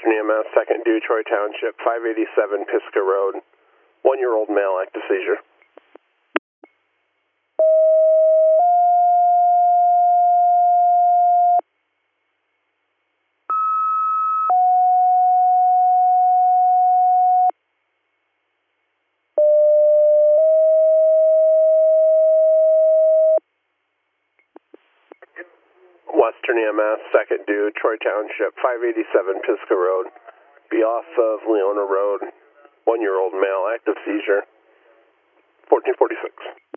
Western EMS, 2nd due, Troy Township, 587 Pisgah Road, 1-year-old male, active seizure. Western EMS, 2nd due, Troy Township, 587 Pisgah Road, be off of Leona Road, 1-year-old male, active seizure, 1446.